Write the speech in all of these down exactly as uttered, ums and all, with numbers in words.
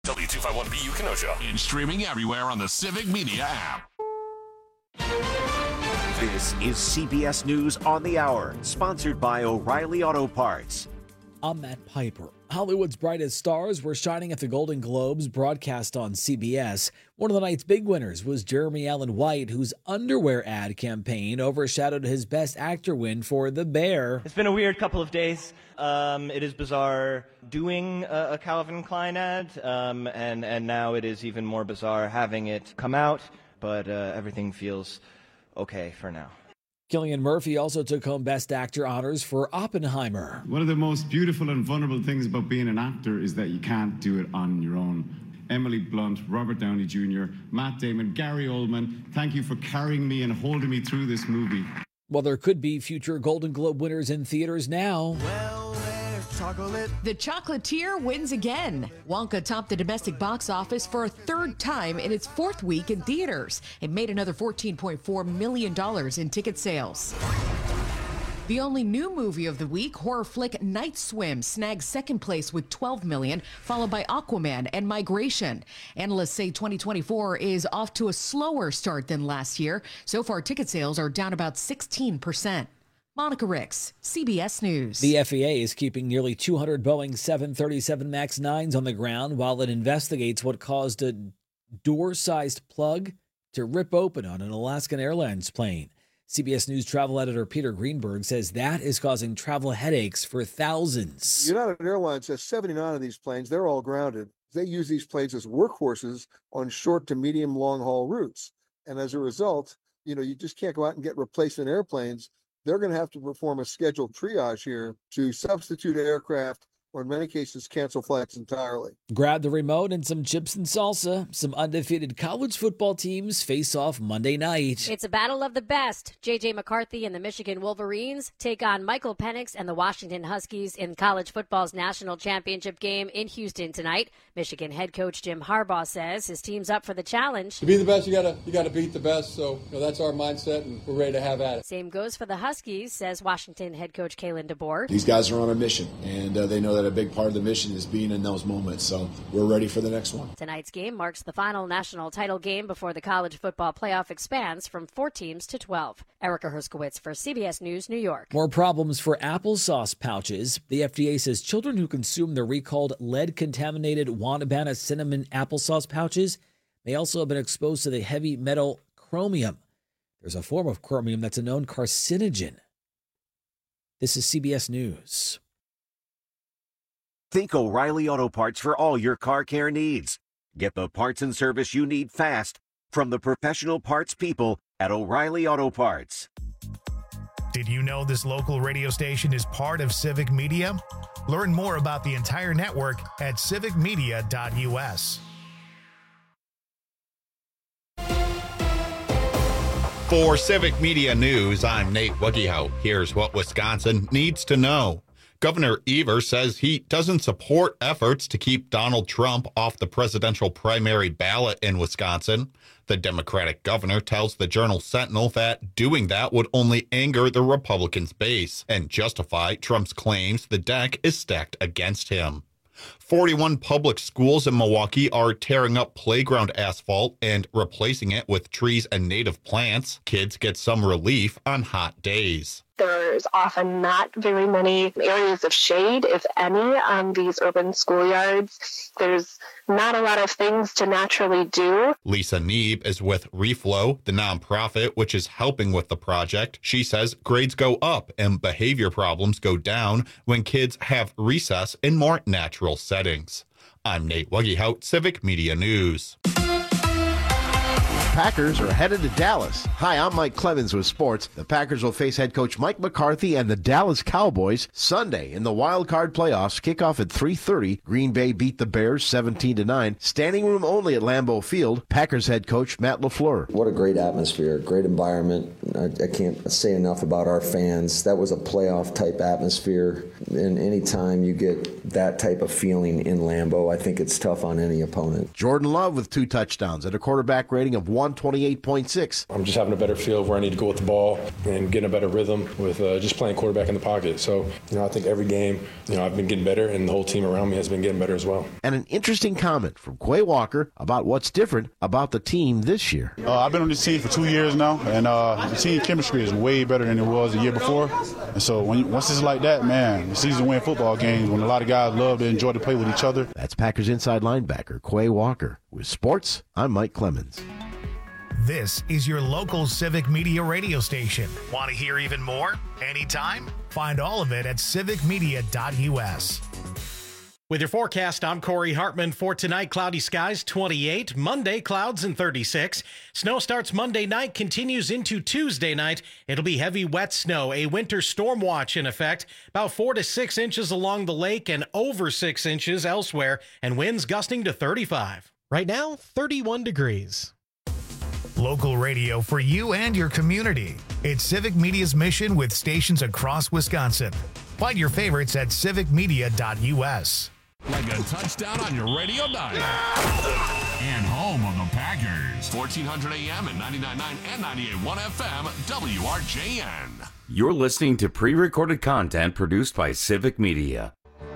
W two fifty-one B U Kenosha. And streaming everywhere on the Civic Media app. This is C B S News on the Hour, sponsored by O'Reilly Auto Parts. I'm Matt Piper. Hollywood's brightest stars were shining at the Golden Globes, broadcast on C B S. One of the night's big winners was Jeremy Allen White, whose underwear ad campaign overshadowed his Best Actor win for The Bear. It's been a weird couple of days. Um, it is bizarre doing a, a Calvin Klein ad, um, and, and now it is even more bizarre having it come out, but uh, everything feels okay for now. Cillian Murphy also took home Best Actor honors for Oppenheimer. One of the most beautiful and vulnerable things about being an actor is that you can't do it on your own. Emily Blunt, Robert Downey Junior, Matt Damon, Gary Oldman, thank you for carrying me and holding me through this movie. Well, there could be future Golden Globe winners in theaters now. Well, there's chocolate. The Chocolatier wins again. Wonka topped the domestic box office for a third time in its fourth week in theaters. It made another fourteen point four million dollars in ticket sales. The only new movie of the week, horror flick Night Swim, snags second place with twelve million dollars, followed by Aquaman and Migration. Analysts say twenty twenty-four is off to a slower start than last year. So far, ticket sales are down about sixteen percent. Monica Ricks, C B S News. The F A A is keeping nearly two hundred Boeing seven thirty-seven MAX nines on the ground while it investigates what caused a door-sized plug to rip open on an Alaskan Airlines plane. C B S News travel editor Peter Greenberg says that is causing travel headaches for thousands. United Airlines has seventy-nine of these planes. They're all grounded. They use these planes as workhorses on short to medium long-haul routes. And as a result, you know, you just can't go out and get replacement airplanes. They're going to have to perform a scheduled triage here to substitute aircraft or in many cases cancel flights entirely. Grab the remote and some chips and salsa. Some undefeated college football teams face off Monday night. It's a battle of the best. J J McCarthy and the Michigan Wolverines take on Michael Penix and the Washington Huskies in college football's national championship game in Houston tonight. Michigan head coach Jim Harbaugh says his team's up for the challenge. To be the best, you gotta you gotta beat the best. So you know, that's our mindset, and we're ready to have at it. Same goes for the Huskies, says Washington head coach Kalen DeBoer. These guys are on a mission, and uh, they know that a big part of the mission is being in those moments. So we're ready for the next one. Tonight's game marks the final national title game before the college football playoff expands from four teams to twelve. Erica Herskowitz for C B S News, New York. More problems for applesauce pouches. The F D A says children who consume the recalled lead-contaminated Wanabana cinnamon applesauce pouches may also have been exposed to the heavy metal chromium. There's a form of chromium that's a known carcinogen. This is C B S News. Think O'Reilly Auto Parts for all your car care needs. Get the parts and service you need fast from the professional parts people at O'Reilly Auto Parts. Did you know this local radio station is part of Civic Media? Learn more about the entire network at civic media dot U S. For Civic Media News, I'm Nate Wuggehout. Here's what Wisconsin needs to know. Governor Evers says he doesn't support efforts to keep Donald Trump off the presidential primary ballot in Wisconsin. The Democratic governor tells the Journal Sentinel that doing that would only anger the Republicans' base and justify Trump's claims the deck is stacked against him. forty-one public schools in Milwaukee are tearing up playground asphalt and replacing it with trees and native plants. Kids get some relief on hot days. There's often not very many areas of shade, if any, on these urban schoolyards. There's not a lot of things to naturally do. Lisa Neeb is with Reflow, the nonprofit which is helping with the project. She says grades go up and behavior problems go down when kids have recess in more natural settings. I'm Nate Wuggehout, Civic Media News. Packers are headed to Dallas. Hi, I'm Mike Clemens with sports. The Packers will face head coach Mike McCarthy and the Dallas Cowboys Sunday in the wild card playoffs. Kickoff at three thirty. Green Bay beat the Bears seventeen to nine. Standing room only at Lambeau Field. Packers head coach Matt LaFleur. What a great atmosphere, great environment. I, I can't say enough about our fans. That was a playoff type atmosphere. And anytime you get that type of feeling in Lambeau, I think it's tough on any opponent. Jordan Love with two touchdowns and a quarterback rating of one one twenty-eight point six. I'm just having a better feel of where I need to go with the ball and getting a better rhythm with uh, just playing quarterback in the pocket. So, you know, I think every game, you know, I've been getting better, and the whole team around me has been getting better as well. And an interesting comment from Quay Walker about what's different about the team this year. Uh, I've been on this team for two years now, and uh, the team chemistry is way better than it was the year before. And so when you, once it's like that, man, the season win football games when a lot of guys love to enjoy to play with each other. That's Packers inside linebacker Quay Walker. With sports, I'm Mike Clemens. This is your local Civic Media radio station. Want to hear even more? Anytime? Find all of it at civic media dot u s. With your forecast, I'm Corey Hartman. For tonight, cloudy skies, twenty-eight. Monday, clouds and thirty-six. Snow starts Monday night, continues into Tuesday night. It'll be heavy, wet snow. A winter storm watch in effect. About four to six inches along the lake and over six inches elsewhere. And winds gusting to thirty-five. Right now, thirty-one degrees. Local radio for you and your community. It's Civic Media's mission with stations across Wisconsin. Find your favorites at civic media dot u s. Like a touchdown on your radio dial. And home of the Packers. fourteen hundred A M and ninety-nine point nine and ninety-eight point one F M, W R J N. You're listening to pre-recorded content produced by Civic Media.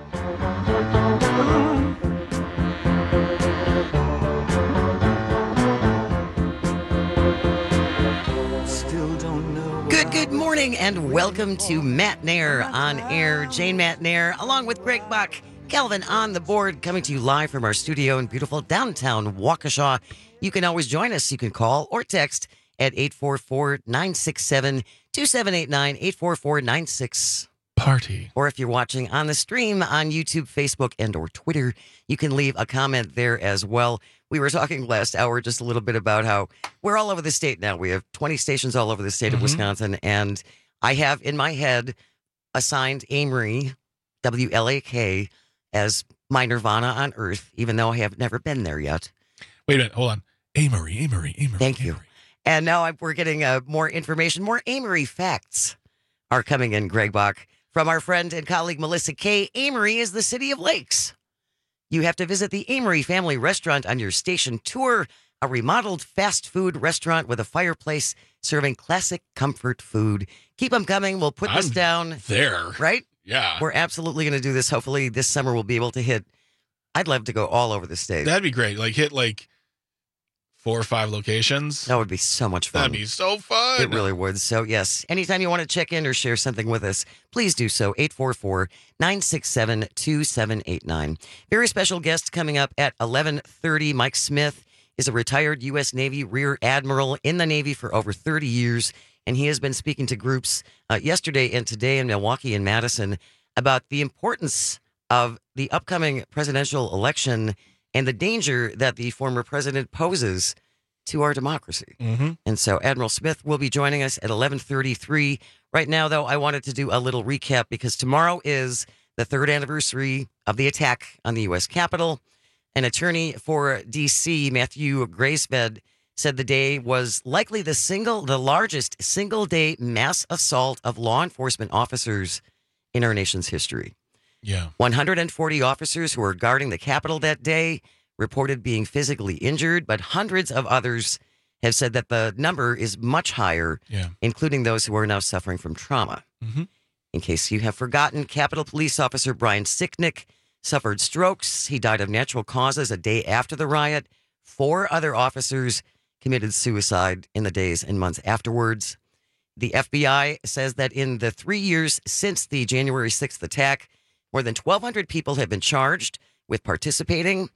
Good, good morning, and welcome to Matt Nair on air. Jane Matt Nair, along with Greg Buck, Calvin on the board, coming to you live from our studio in beautiful downtown Waukesha. You can always join us. You can call or text at eight four four, nine six seven, two seven eight nine, eight four four, nine six. Party. Or if you're watching on the stream on YouTube, Facebook, and or Twitter, you can leave a comment there as well. We were talking last hour just a little bit about how we're all over the state now. We have twenty stations all over the state mm-hmm. of Wisconsin, and I have in my head assigned Amory, W L A K, as my Nirvana on Earth, even though I have never been there yet. Wait a minute, hold on. Amory, Amory, Amory. Thank you. Amory. And now I, we're getting uh, more information, more Amory facts are coming in, Greg Bach. From our friend and colleague Melissa Kay, Amory is the city of lakes. You have to visit the Amory Family Restaurant on your station tour, a remodeled fast food restaurant with a fireplace serving classic comfort food. Keep them coming. We'll put I'm this down. There. Right? Yeah. We're absolutely going to do this. Hopefully this summer we'll be able to hit. I'd love to go all over the state. That'd be great. Like hit like four or five locations. That would be so much fun. That'd be so fun. It really would. So, yes, anytime you want to check in or share something with us, please do so. eight four four, nine six seven, two seven eight nine. Very special guest coming up at eleven thirty. Mike Smith is a retired U S Navy Rear Admiral in the Navy for over thirty years, and he has been speaking to groups uh, yesterday and today in Milwaukee and Madison about the importance of the upcoming presidential election and the danger that the former president poses to our democracy. Mm-hmm. And so Admiral Smith will be joining us at eleven thirty-three. Right now, though, I wanted to do a little recap because tomorrow is the third anniversary of the attack on the U S Capitol. An attorney for D C, Matthew Graysmed, said the day was likely the single, the largest single-day mass assault of law enforcement officers in our nation's history. Yeah. one hundred forty officers who were guarding the Capitol that day reported being physically injured, but hundreds of others have said that the number is much higher, yeah. including those who are now suffering from trauma. Mm-hmm. In case you have forgotten, Capitol Police Officer Brian Sicknick suffered strokes. He died of natural causes a day after the riot. Four other officers committed suicide in the days and months afterwards. The F B I says that in the three years since the January sixth attack, more than twelve hundred people have been charged with participating.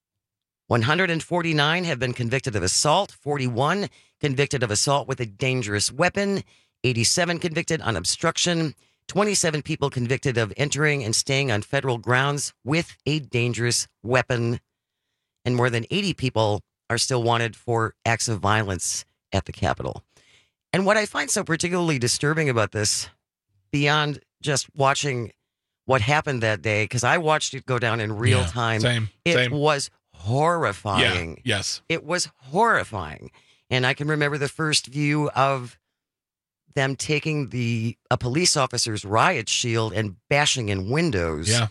one hundred forty-nine have been convicted of assault, forty-one convicted of assault with a dangerous weapon, eighty-seven convicted on obstruction, twenty-seven people convicted of entering and staying on federal grounds with a dangerous weapon, and more than eighty people are still wanted for acts of violence at the Capitol. And what I find so particularly disturbing about this, beyond just watching what happened that day, because I watched it go down in real yeah, time. Same. It same. was horrifying. Yeah, yes. It was horrifying. And I can remember the first view of them taking the a police officer's riot shield and bashing in windows. Yeah.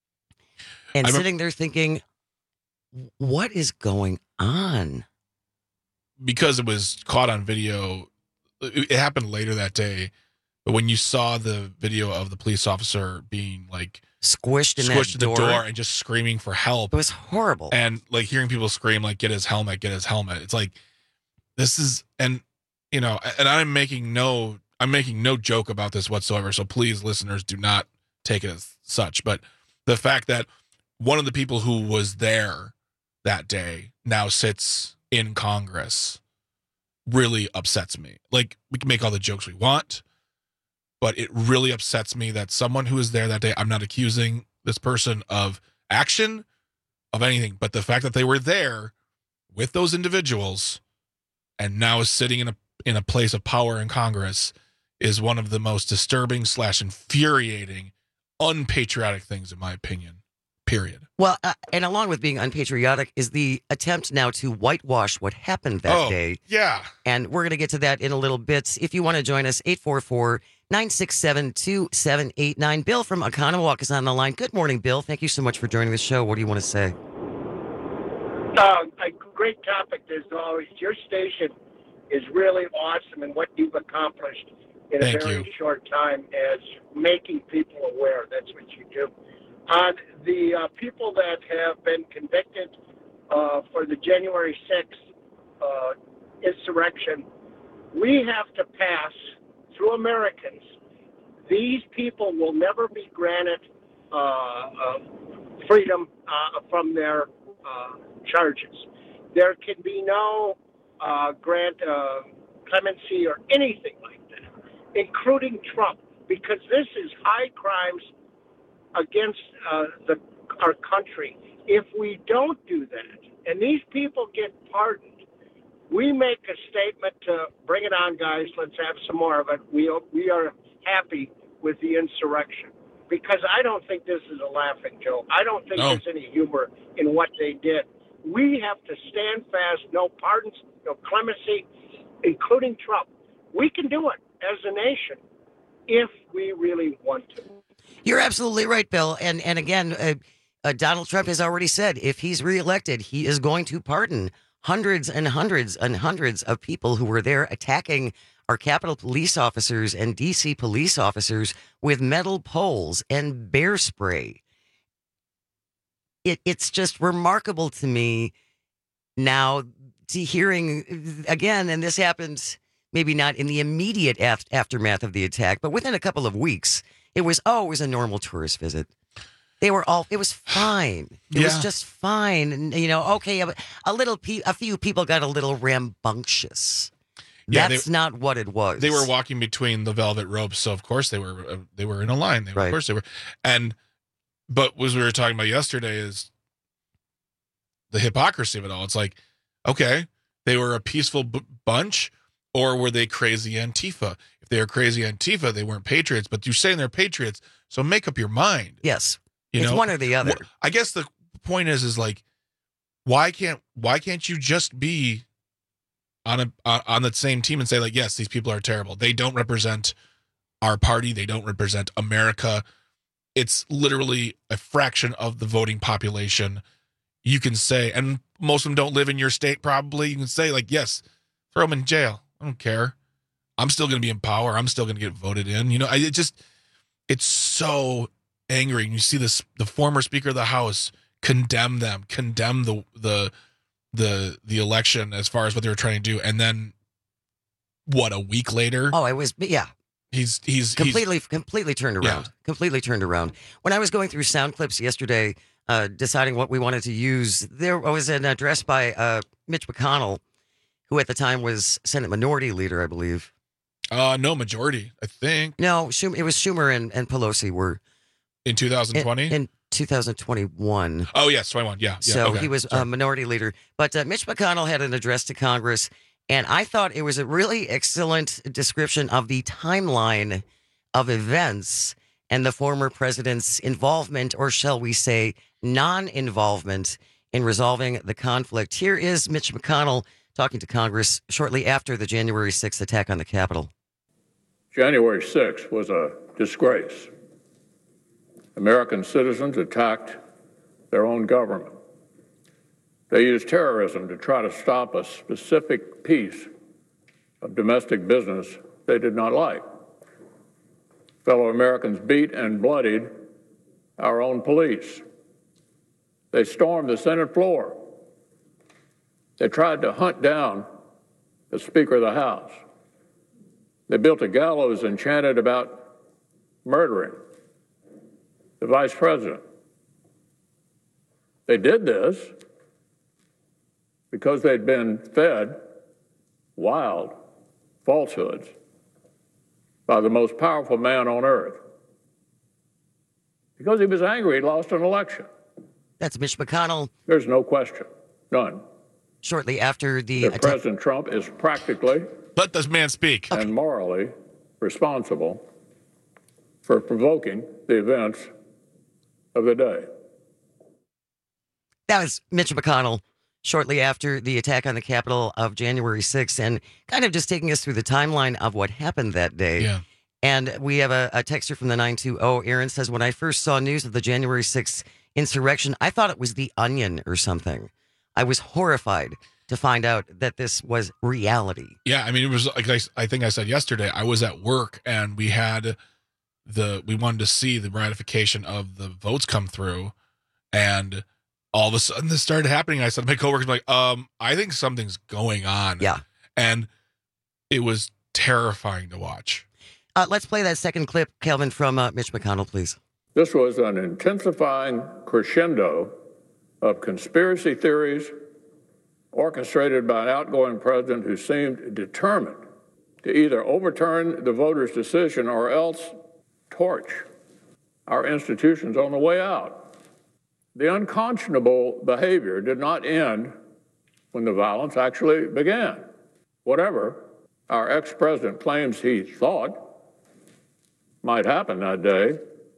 And I sitting there thinking, what is going on? because it was caught on video, it, it happened later that day. But when you saw the video of the police officer being like squished in, squished that in the door. door and just screaming for help, it was horrible. And like hearing people scream like "Get his helmet! Get his helmet!" It's like this is, and you know, and I'm making no, I'm making no joke about this whatsoever. So please, listeners, do not take it as such. But the fact that one of the people who was there that day now sits in Congress really upsets me. Like, we can make all the jokes we want, but it really upsets me that someone who was there that day, I'm not accusing this person of action, of anything, but the fact that they were there with those individuals and now is sitting in a in a place of power in Congress is one of the most disturbing slash infuriating, unpatriotic things, in my opinion, period. Well, uh, and along with being unpatriotic is the attempt now to whitewash what happened that oh, day. Yeah. And we're going to get to that in a little bit. If you want to join us, eight four four, nine six seven, two seven eight nine. Bill from Oconomowoc is on the line. Good morning, Bill. Thank you so much for joining the show. What do you want to say? Uh, a great topic as always. Your station is really awesome in what you've accomplished in Thank a very you. short time as making people aware. That's what you do. On the uh, people that have been convicted uh, for the January sixth uh, insurrection, we have to pass through Americans. These people will never be granted uh, uh, freedom uh, from their uh, charges. There can be no uh, grant uh, clemency or anything like that, including Trump, because this is high crimes against uh, the our country. If we don't do that, and these people get pardoned, we make a statement to bring it on, guys. Let's have some more of it. We we are happy with the insurrection because I don't think this is a laughing joke. I don't think No. there's any humor in what they did. We have to stand fast. No pardons, no clemency, including Trump. We can do it as a nation if we really want to. You're absolutely right, Bill. And and again, uh, uh, Donald Trump has already said if he's reelected, he is going to pardon hundreds and hundreds and hundreds of people who were there attacking our Capitol police officers and D C police officers with metal poles and bear spray. It it's just remarkable to me now to hearing again, and this happened maybe not in the immediate af- aftermath of the attack, but within a couple of weeks. It was, oh, it was a normal tourist visit. They were all, it was fine. It Yeah. was just fine. And, you know, okay, a, a little, pe- a few people got a little rambunctious. Yeah, That's they- not what it was. They were walking between the velvet ropes, so of course they were uh, they were in a line. They were, Right. Of course they were, and but as we were talking about yesterday is the hypocrisy of it all. It's like, okay, they were a peaceful b- bunch, or were they crazy Antifa? If they were crazy Antifa, they weren't patriots. But you're saying they're patriots, so make up your mind. Yes, You it's know? one or the other. Wh- I guess the point is, is like, why can't why can't you just be on a uh, on the same team and say like, yes, these people are terrible. They don't represent our party. They don't represent America. It's literally a fraction of the voting population. You can say, and most of them don't live in your state. Probably you can say like, yes, throw them in jail. I don't care. I'm still going to be in power. I'm still going to get voted in. You know, I it just it's so angry. And you see this, the former Speaker of the House condemn them, condemn the the the the election as far as what they were trying to do, and then what, a week later? Oh, it was, yeah. He's he's completely completely turned around. Yeah. Completely turned around. When I was going through sound clips yesterday, uh, deciding what we wanted to use, there was an address by uh, Mitch McConnell, who at the time was Senate Minority Leader, I believe. Uh, no, majority, I think. No, Schum- it was Schumer and, and Pelosi were in twenty twenty. In, in two thousand twenty-one. Oh yes, twenty-one. Yeah. yeah so okay. he was Sorry. a minority leader. But uh, Mitch McConnell had an address to Congress, and I thought it was a really excellent description of the timeline of events and the former president's involvement, or shall we say, non-involvement in resolving the conflict. Here is Mitch McConnell talking to Congress shortly after the January sixth attack on the Capitol. January sixth was a disgrace. American citizens attacked their own government. They use terrorism to try to stop a specific piece of domestic business they did not like. Fellow Americans beat and bloodied our own police. They stormed the Senate floor. They tried to hunt down the Speaker of the House. They built a gallows and chanted about murdering the Vice President. They did this because they'd been fed wild falsehoods by the most powerful man on earth. Because he was angry he'd lost an election. That's Mitch McConnell. There's no question. None. Shortly after the That attack. President Trump is practically Let this man speak. and morally responsible for provoking the events of the day. That was Mitch McConnell shortly after the attack on the Capitol of January sixth, and kind of just taking us through the timeline of what happened that day. Yeah. And we have a, a texter from the nine two zero. Aaron says, when I first saw news of the January sixth insurrection, I thought it was The Onion or something. I was horrified to find out that this was reality. Yeah, I mean, it was like I, I think I said yesterday, I was at work and we had the, we wanted to see the ratification of the votes come through, and all of a sudden this started happening. I said to my coworkers, like, um, I think something's going on. Yeah. And it was terrifying to watch. Uh, let's play that second clip, Kelvin, from uh, Mitch McConnell, please. This was an intensifying crescendo of conspiracy theories orchestrated by an outgoing president who seemed determined to either overturn the voters' decision or else torch our institutions on the way out. The unconscionable behavior did not end when the violence actually began. Whatever our ex-president claims he thought might happen that day,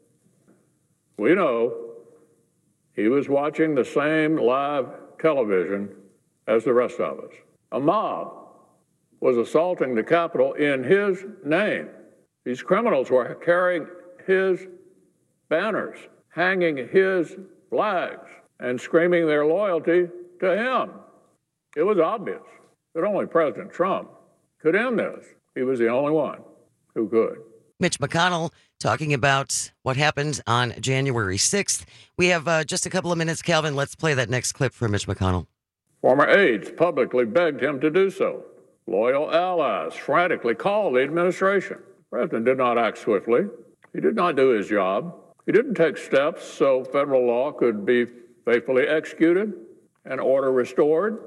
we know he was watching the same live television as the rest of us. A mob was assaulting the Capitol in his name. These criminals were carrying his banners, hanging his flags, and screaming their loyalty to him. It was obvious that only President Trump could end this. He was the only one who could. Mitch McConnell talking about what happened on January sixth. We have uh, just a couple of minutes, Calvin. Let's play that next clip from Mitch McConnell. Former aides publicly begged him to do so. Loyal allies frantically called the administration. The president did not act swiftly. He did not do his job. He didn't take steps so federal law could be faithfully executed and order restored.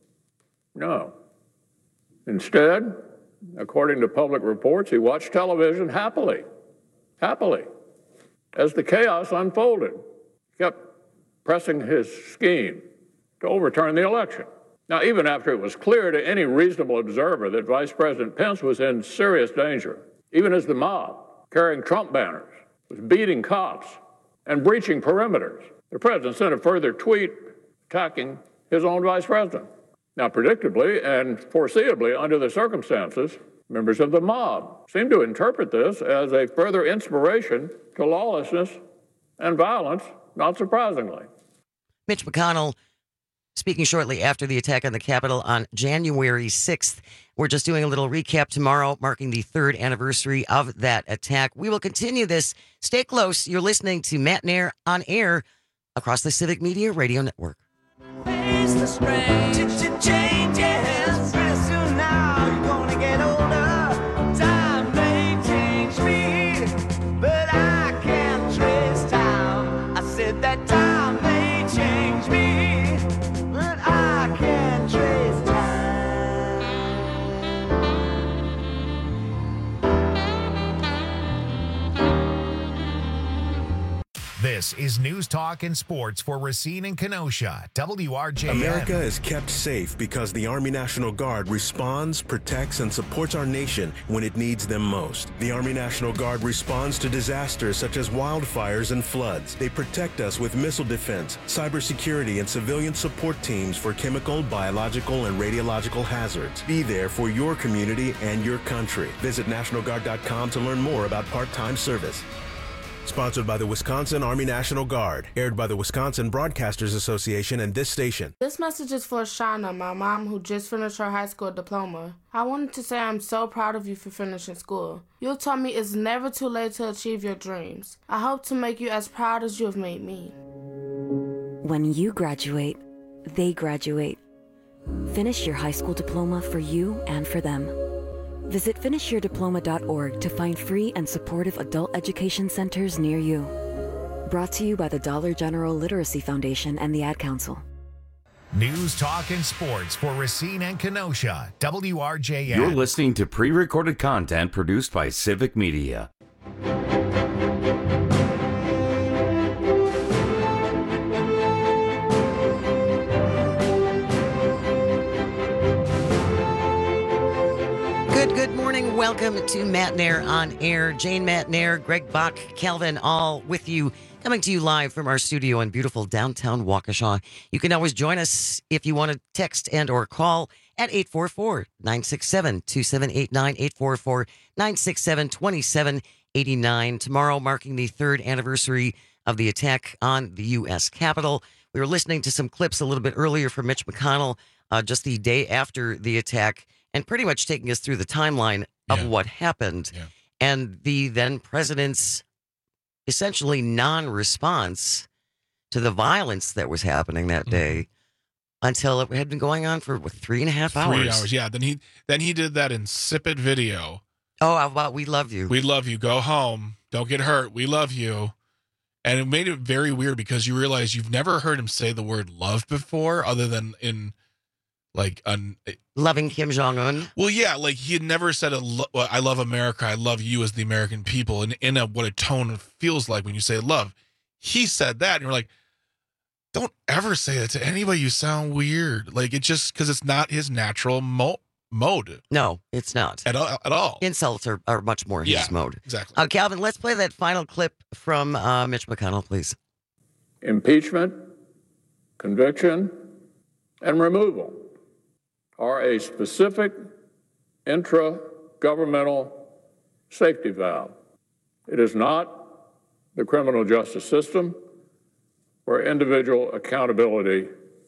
No. Instead, according to public reports, he watched television happily, happily, as the chaos unfolded. He kept pressing his scheme to overturn the election. Now, even after it was clear to any reasonable observer that Vice President Pence was in serious danger, even as the mob, carrying Trump banners, was beating cops and breaching perimeters, the president sent a further tweet attacking his own vice president. Now, predictably and foreseeably under the circumstances, members of the mob seem to interpret this as a further inspiration to lawlessness and violence, not surprisingly. Mitch McConnell speaking shortly after the attack on the Capitol on January sixth. We're just doing a little recap tomorrow, marking the third anniversary of that attack. We will continue this. Stay close. You're listening to Matt Nair on air across the Civic Media Radio Network. Face the strange changes. Pretty soon now you're gonna get older. Time may change me, but I can't trace time. I said that time may change me, but I can't trace time. This is News Talk and Sports for Racine and Kenosha, W R J N. America is kept safe because the Army National Guard responds, protects, and supports our nation when it needs them most. The Army National Guard responds to disasters such as wildfires and floods. They protect us with missile defense, cybersecurity, and civilian support teams for chemical, biological, and radiological hazards. Be there for your community and your country. Visit National Guard dot com to learn more about part-time service. Sponsored by the Wisconsin Army National Guard. Aired by the Wisconsin Broadcasters Association and this station. This message is for Shauna, my mom, who just finished her high school diploma. I wanted to say I'm so proud of you for finishing school. You taught me it's never too late to achieve your dreams. I hope to make you as proud as you have made me. When you graduate, they graduate. Finish your high school diploma for you and for them. Visit finish your diploma dot org to find free and supportive adult education centers near you. Brought to you by the Dollar General Literacy Foundation and the Ad Council. News, talk, and sports for Racine and Kenosha. W R J N. You're listening to pre-recorded content produced by Civic Media. Good, good morning. Welcome to Matt Nair on Air. Jane Matt Nair, Greg Bach, Calvin, all with you, coming to you live from our studio in beautiful downtown Waukesha. You can always join us if you want to text and or call at eight four four, nine six seven, two seven eight nine, eight four four, nine six seven, two seven eight nine. Tomorrow marking the third anniversary of the attack on the U S Capitol. We were listening to some clips a little bit earlier from Mitch McConnell, uh, just the day after the attack, and pretty much taking us through the timeline of Yeah. what happened. Yeah. And the then president's essentially non-response to the violence that was happening that day until it had been going on for what, three and a half hours. Three hours, yeah. Then he then he did that insipid video. Oh, how about we love you? We love you. Go home. Don't get hurt. We love you. And it made it very weird because you realize you've never heard him say the word love before, other than in like an loving Kim Jong-un. Well, yeah, like he had never said a lo- I love America. I love you as the American people, and in a, what a tone feels like when you say love. He said that, and you're like, don't ever say that to anybody. You sound weird. Like it just because it's not his natural mo- mode. No, it's not at all. At all. Insults are, are much more his Yeah, mode. exactly. Uh, Calvin, let's play that final clip from uh, Mitch McConnell, please. Impeachment, conviction, and removal are a specific intra-governmental safety valve. It is not the criminal justice system where individual accountability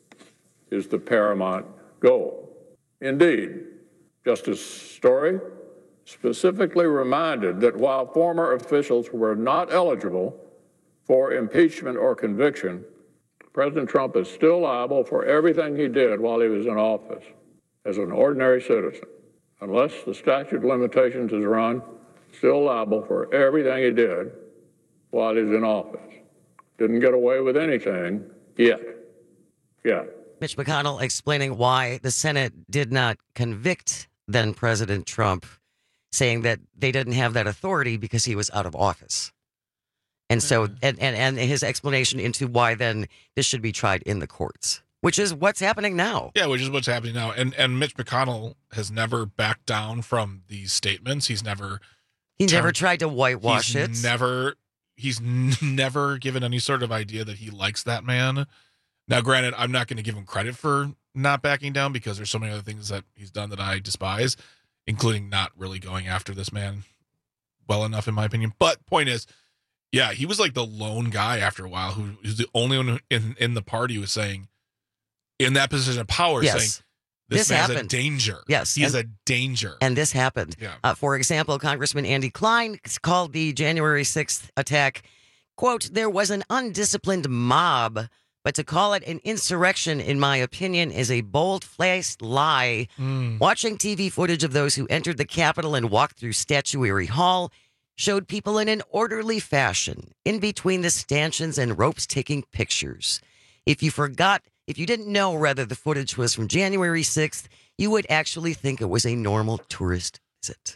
is the paramount goal. Indeed, Justice Story specifically reminded that while former officials were not eligible for impeachment or conviction, President Trump is still liable for everything he did while he was in office as an ordinary citizen, unless the statute of limitations is run, still liable for everything he did while he was in office. Didn't get away with anything yet. Yet. Mitch McConnell explaining why the Senate did not convict then President Trump, saying that they didn't have that authority because he was out of office. And so, and, and, and his explanation into why then this should be tried in the courts, which is what's happening now. Yeah, which is what's happening now. And and Mitch McConnell has never backed down from these statements. He's never He never turned- tried to whitewash he's it. Never he's n- never given any sort of idea that he likes that man. Now, granted, I'm not going to give him credit for not backing down because there's so many other things that he's done that I despise, including not really going after this man well enough, in my opinion. But point is, yeah, he was like the lone guy after a while who was the only one in, in the party who was saying, in that position of power, Yes. saying, this, This man's happened. a danger. Yes, He is and- a danger. And this happened. Yeah. Uh, for example, Congressman Andy Klein called the January sixth attack, quote, there was an undisciplined mob, but to call it an insurrection, in my opinion, is a bold-faced lie. Mm. Watching T V footage of those who entered the Capitol and walked through Statuary Hall showed people in an orderly fashion, in between the stanchions and ropes, taking pictures. If you forgot, if you didn't know, rather, the footage was from January sixth, you would actually think it was a normal tourist visit.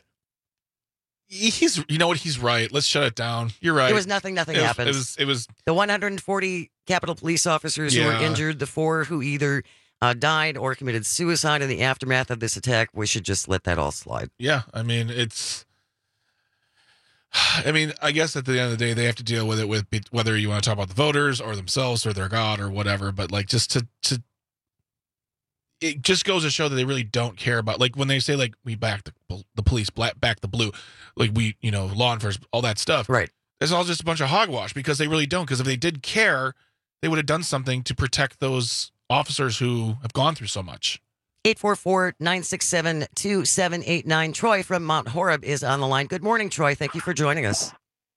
He's, you know what? He's right. Let's shut it down. You're right. There was nothing, nothing It was- happened. It was, it was, The one hundred forty Capitol police officers who were Yeah. injured, the four who either uh, died or committed suicide in the aftermath of this attack, we should just let that all slide. yeah. I mean, it's, I mean, I guess at the end of the day, they have to deal with it with whether you want to talk about the voters or themselves or their God or whatever. But like, just to, to, it just goes to show that they really don't care about, like when they say like, we back the, the police, black, back the blue, like we, you know, law enforcement, all that stuff. Right. it's all just a bunch of hogwash because they really don't. Because if they did care, they would have done something to protect those officers who have gone through so much. eight four four, nine six seven, two seven eight nine. Troy from Mount Horeb is on the line. Good morning, Troy. Thank you for joining us.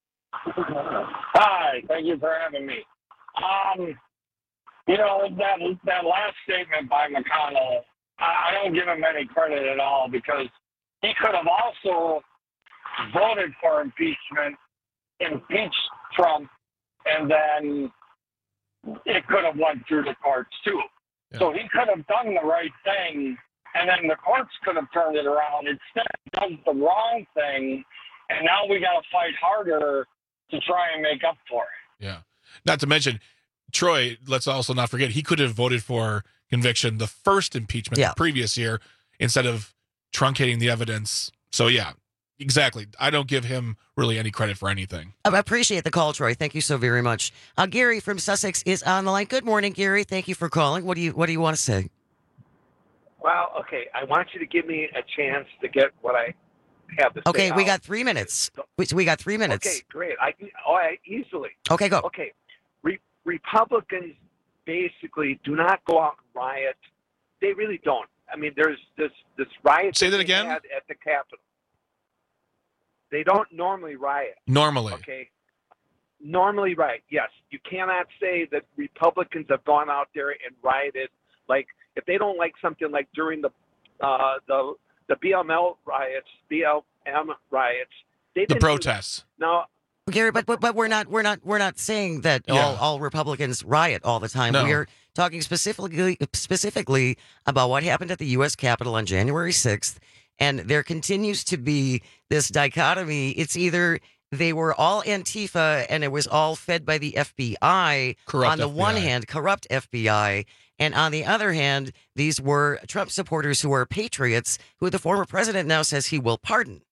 Hi, thank you for having me. Um, you know, that that last statement by McConnell, I, I don't give him any credit at all because he could have also voted for impeachment, impeached Trump, and then it could have went through the courts too. Yeah. So he could have done the right thing, and then the courts could have turned it around. Instead, he does the wrong thing, and now we got to fight harder to try and make up for it. Yeah. Not to mention, Troy, let's also not forget, he could have voted for conviction the first impeachment yeah. the previous year instead of truncating the evidence. So, yeah, exactly. I don't give him really any credit for anything. I appreciate the call, Troy. Thank you so very much. Uh, Gary from Sussex is on the line. Good morning, Gary. Thank you for calling. What do you What do you want to say? Well, okay. I want you to give me a chance to get what I have to say. Okay, we out. got three minutes. We, we got three minutes. Okay, great. I can, oh, I easily. Okay, go. Okay. Re- Republicans basically do not go out and riot. They really don't. I mean, there's this this riot. Say that again? At, at the Capitol. They don't normally riot. Normally. Okay. Normally riot. Yes. You cannot say that Republicans have gone out there and rioted. Like if they don't like something, like during the uh, the the B L M riots, B L M riots, they the didn't protests. No. Gary, but, but but we're not we're not we're not saying that Yeah. all, all Republicans riot all the time. No. We are talking specifically specifically about what happened at the U S Capitol on January sixth, and there continues to be this dichotomy. It's either they were all Antifa and it was all fed by the F B I Corrupt on the F B I. one hand, corrupt F B I, and on the other hand, these were Trump supporters who are patriots who the former president now says he will pardon.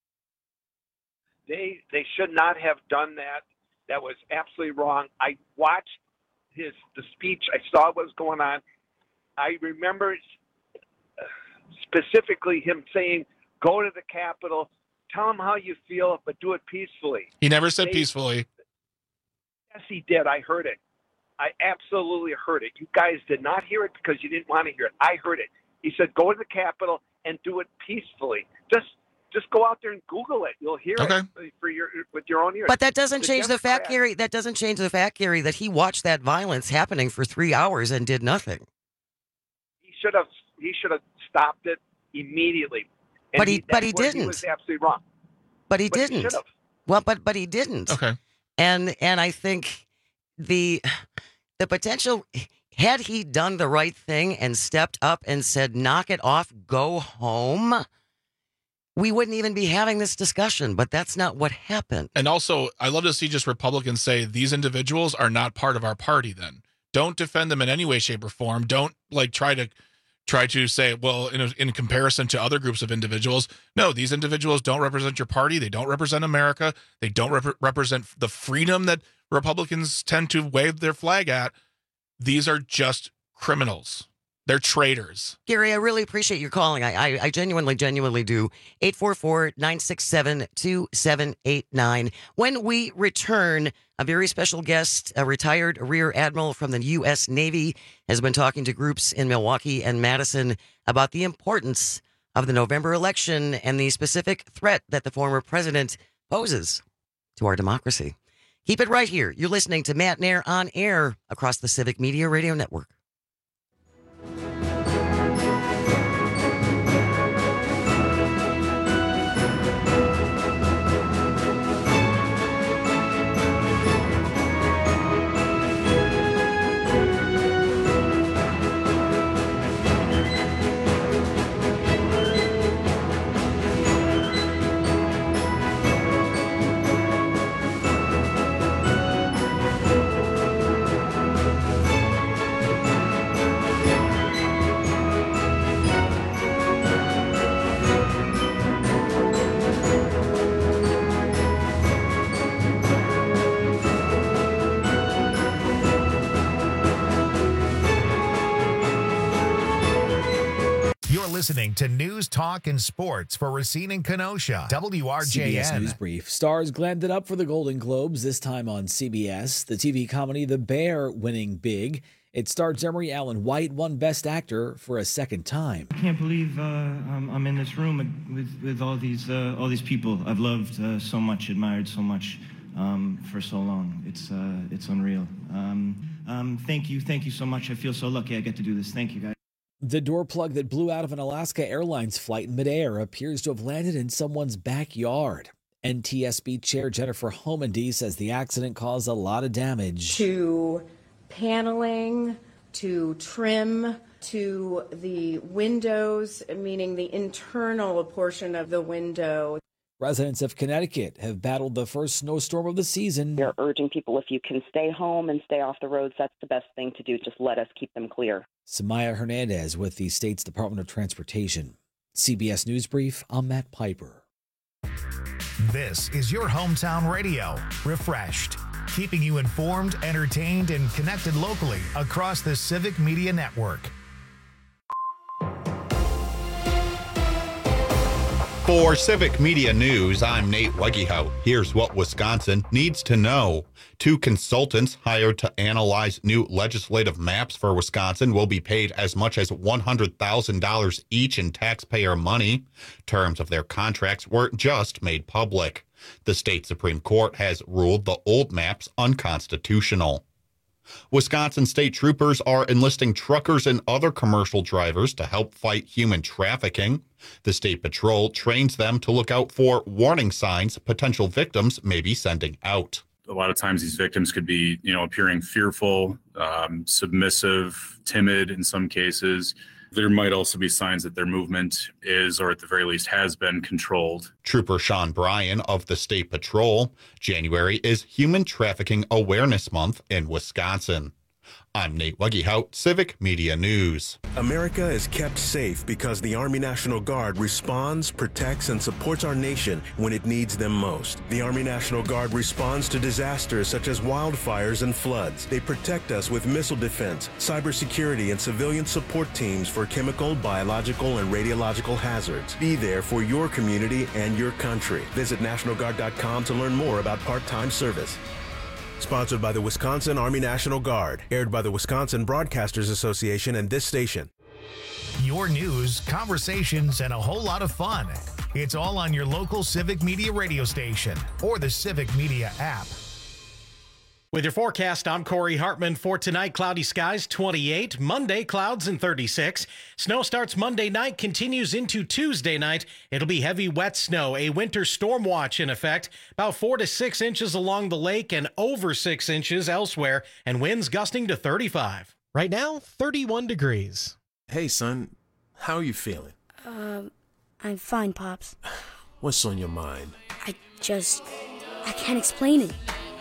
They they should not have done that. That was absolutely wrong. I watched his the speech. I saw what was going on. I remember specifically him saying, "Go to the Capitol, tell them how you feel, but do it peacefully." He never said They- peacefully. Yes, he did. I heard it. I absolutely heard it. You guys did not hear it because you didn't want to hear it. I heard it. He said, "Go to the Capitol and do it peacefully." Just Just go out there and Google it. You'll hear Okay. it for your with your own ears. But that doesn't The change the fact, Democrats- Gary. That doesn't change the fact, Gary, that he watched that violence happening for three hours and did nothing. He should have. He should have stopped it immediately. And But he- but he that's where didn't. He was absolutely wrong. But he But he didn't. should have. Well, but but he didn't. Okay. And and I think the the potential, had he done the right thing and stepped up and said, "Knock it off, go home," we wouldn't even be having this discussion. But that's not what happened. And also, I love to see just Republicans say these individuals are not part of our party. Then don't defend them in any way, shape, or form. Don't like try to try to say, well, in in comparison to other groups of individuals, no, these individuals don't represent your party. They don't represent America. They don't rep- represent the freedom that Republicans tend to wave their flag at. These are just criminals. They're traitors. Gary, I really appreciate your calling. I, I, I genuinely, genuinely do. eight four four, nine six seven, two seven eight nine. When we return, a very special guest, a retired Rear Admiral from the U S Navy, has been talking to groups in Milwaukee and Madison about the importance of the November election and the specific threat that the former president poses to our democracy. Keep it right here. You're listening to Matt Nair on air across the Civic Media Radio Network. You're listening to News, Talk, and Sports for Racine and Kenosha. W R J N. C B S News Brief. Stars glammed it up for the Golden Globes, this time on C B S. The T V comedy The Bear winning big. It starred Emery Allen White, won Best Actor for a second time. I can't believe uh, I'm, I'm in this room with, with all these uh, all these people I've loved uh, so much, admired so much um, for so long. It's uh, it's unreal. Um, um, thank you, thank you so much. I feel so lucky I get to do this. Thank you, guys. The door plug that blew out of an Alaska Airlines flight in midair appears to have landed in someone's backyard. N T S B Chair Jennifer Homendy says the accident caused a lot of damage. To paneling, to trim, to the windows, meaning the internal portion of the window. Residents of Connecticut have battled the first snowstorm of the season. They're urging people, if you can stay home and stay off the roads, that's the best thing to do. Just let us keep them clear. Samaya Hernandez with the state's Department of Transportation. C B S News Brief, I'm Matt Piper. This is your hometown radio, refreshed, keeping you informed, entertained, and connected locally across the Civic Media Network. For Civic Media News, I'm Nate Wegehout. Here's what Wisconsin needs to know. Two consultants hired to analyze new legislative maps for Wisconsin will be paid as much as one hundred thousand dollars each in taxpayer money. Terms of their contracts were just made public. The state Supreme Court has ruled the old maps unconstitutional. Wisconsin state troopers are enlisting truckers and other commercial drivers to help fight human trafficking. The state patrol trains them to look out for warning signs potential victims may be sending out. A lot of times these victims could be, you know, appearing fearful, um, submissive, timid in some cases. There might also be signs that their movement is, or at the very least has been, controlled. Trooper Sean Bryan of the State Patrol. January is Human Trafficking Awareness Month in Wisconsin. I'm Nate Wegehout, Civic Media News. America is kept safe because the Army National Guard responds, protects, and supports our nation when it needs them most. The Army National Guard responds to disasters such as wildfires and floods. They protect us with missile defense, cybersecurity, and civilian support teams for chemical, biological, and radiological hazards. Be there for your community and your country. Visit National Guard dot com to learn more about part-time service. Sponsored by the Wisconsin Army National Guard. Aired by the Wisconsin Broadcasters Association and this station. Your news, conversations, and a whole lot of fun. It's all on your local Civic Media radio station or the Civic Media app. With your forecast, I'm Corey Hartman. For tonight, cloudy skies, twenty-eight. Monday, clouds and thirty-six. Snow starts Monday night, continues into Tuesday night. It'll be heavy, wet snow. A winter storm watch in effect. About four to six inches along the lake and over six inches elsewhere. And winds gusting to thirty-five. Right now, thirty-one degrees. Hey, son. How are you feeling? Um, I'm fine, Pops. What's on your mind? I just... I can't explain it.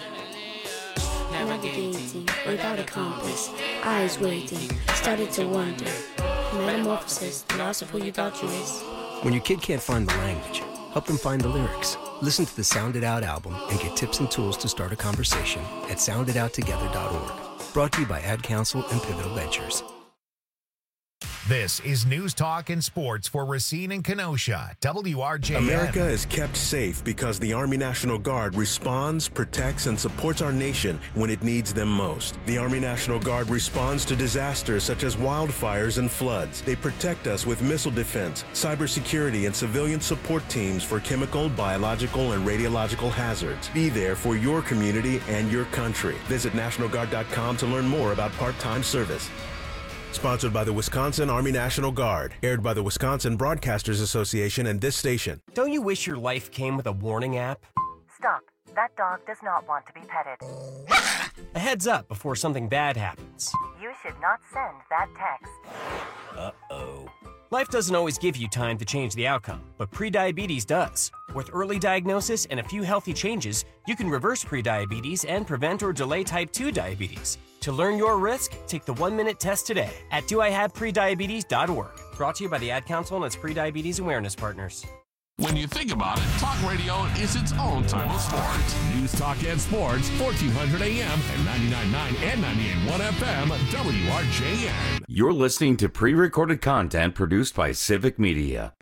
Navigating without a compass, eyes waiting, started to wonder. Metamorphosis, the loss of who you thought you was. When your kid can't find the language, help them find the lyrics. Listen to the Sound It Out album and get tips and tools to start a conversation at sound it out together dot org. Brought to you by Ad Council and Pivotal Ventures. This is News, Talk, and Sports for Racine and Kenosha. W R J N. America is kept safe because the Army National Guard responds, protects, and supports our nation when it needs them most. The Army National Guard responds to disasters such as wildfires and floods. They protect us with missile defense, cybersecurity, and civilian support teams for chemical, biological, and radiological hazards. Be there for your community and your country. Visit National Guard dot com to learn more about part-time service. Sponsored by the Wisconsin Army National Guard. Aired by the Wisconsin Broadcasters Association and this station. Don't you wish your life came with a warning app? Stop. That dog does not want to be petted. A heads up before something bad happens. You should not send that text. Uh-oh. Life doesn't always give you time to change the outcome, but prediabetes does. With early diagnosis and a few healthy changes, you can reverse prediabetes and prevent or delay type two diabetes. To learn your risk, take the one-minute test today at do I have prediabetes dot org. Brought to you by the Ad Council and its prediabetes awareness partners. When you think about it, talk radio is its own type of sport. News, talk, and sports, fourteen hundred A M and ninety-nine point nine and ninety-eight point one F M, W R J N. You're listening to pre-recorded content produced by Civic Media.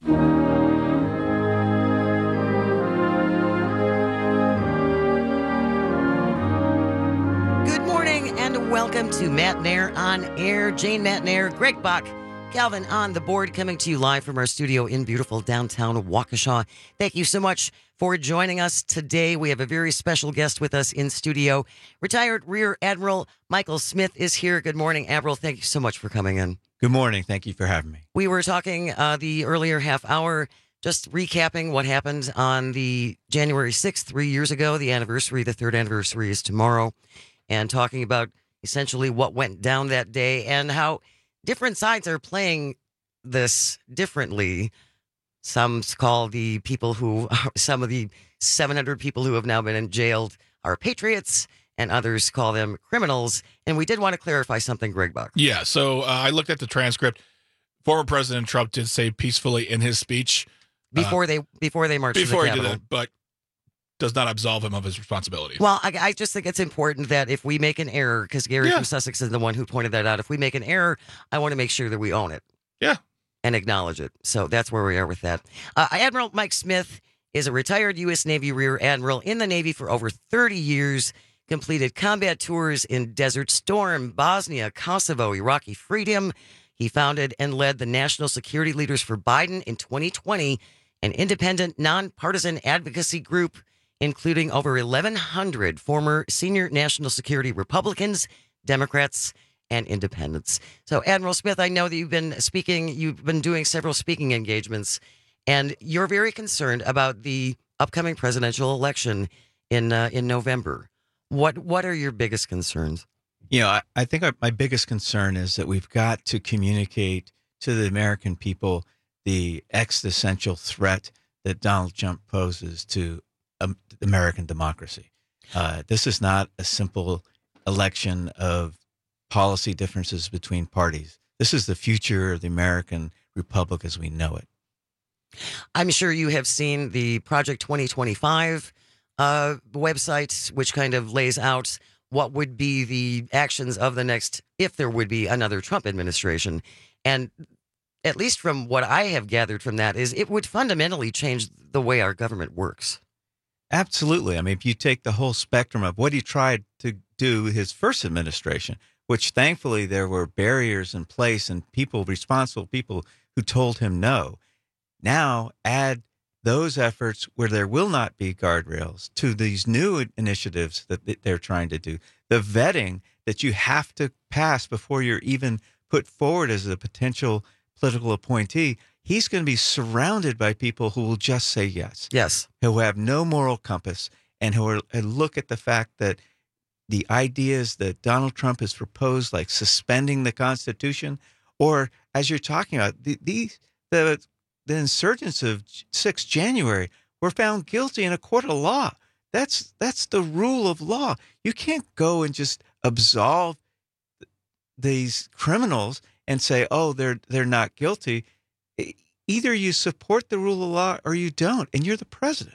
Good morning and welcome to Matt Nair on Air. Jane Matt Nair, Greg Bach, Calvin on the board, coming to you live from our studio in beautiful downtown Waukesha. Thank you so much for joining us today. We have a very special guest with us in studio. Retired Rear Admiral Michael Smith is here. Good morning, Admiral. Thank you so much for coming in. Good morning. Thank you for having me. We were talking uh, the earlier half hour, just recapping what happened on the January sixth, three years ago. The anniversary, the third anniversary is tomorrow, and talking about essentially what went down that day and how different sides are playing this differently. Some call the people who, some of the seven hundred people who have now been jailed are patriots, and others call them criminals. And we did want to clarify something, Greg Buck. Yeah, so uh, I looked at the transcript. Former President Trump did say peacefully in his speech. Before uh, they before they marched Before to the he did Capitol. that, but does not absolve him of his responsibility. Well, I, I just think it's important that if we make an error, because Gary Yeah. from Sussex is the one who pointed that out, if we make an error, I want to make sure that we own it. Yeah. And acknowledge it. So that's where we are with that. Uh, Admiral Mike Smith is a retired U S Navy Rear Admiral in the Navy for over thirty years, completed combat tours in Desert Storm, Bosnia, Kosovo, Iraqi Freedom. He founded and led the National Security Leaders for Biden in twenty twenty, an independent, nonpartisan advocacy group including over eleven hundred former senior national security Republicans, Democrats, and independents. So, Admiral Smith, I know that you've been speaking, you've been doing several speaking engagements, and you're very concerned about the upcoming presidential election in uh, in November. What what are your biggest concerns? You know, I, I think our, my biggest concern is that we've got to communicate to the American people the existential threat that Donald Trump poses to um, American democracy. Uh, this is not a simple election of policy differences between parties. This is the future of the American Republic as we know it. I'm sure you have seen the Project twenty twenty-five uh, website, which kind of lays out what would be the actions of the next, if there would be another Trump administration. And at least from what I have gathered from that is it would fundamentally change the way our government works. Absolutely. I mean, if you take the whole spectrum of what he tried to do his first administration, which thankfully there were barriers in place and people, responsible people who told him no. Now add those efforts where there will not be guardrails to these new initiatives that they're trying to do. The vetting that you have to pass before you're even put forward as a potential political appointee, he's going to be surrounded by people who will just say yes. Yes. Who have no moral compass and who are, and look at the fact that the ideas that Donald Trump has proposed, like suspending the Constitution, or as you're talking about, the the the, the insurgents of sixth of January were found guilty in a court of law. That's that's the rule of law. You can't go and just absolve these criminals and say, oh, they're they're not guilty. Either you support the rule of law or you don't, and you're the president.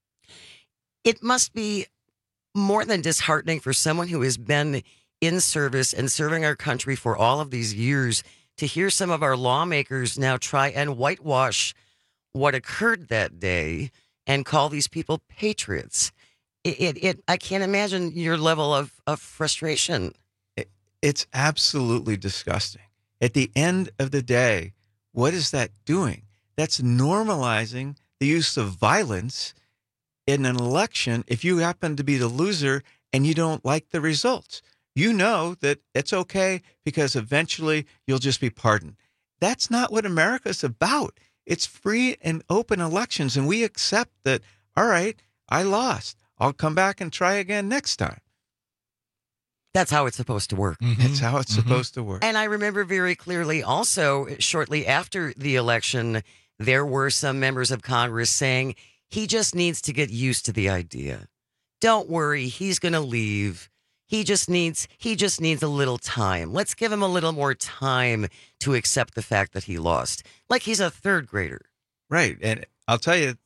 It must be more than disheartening for someone who has been in service and serving our country for all of these years to hear some of our lawmakers now try and whitewash what occurred that day and call these people patriots. It, it, it I can't imagine your level of, of frustration. It, it's absolutely disgusting. At the end of the day, what is that doing? That's normalizing the use of violence in an election if you happen to be the loser and you don't like the results. You know that it's okay because eventually you'll just be pardoned. That's not what America's about. It's free and open elections, and we accept that, all right, I lost. I'll come back and try again next time. That's how it's supposed to work. Mm-hmm. That's how it's mm-hmm. supposed to work. And I remember very clearly also, shortly after the election, there were some members of Congress saying, he just needs to get used to the idea. Don't worry, he's going to leave. He just needs he just needs a little time. Let's give him a little more time to accept the fact that he lost. Like he's a third grader. Right. And I'll tell you,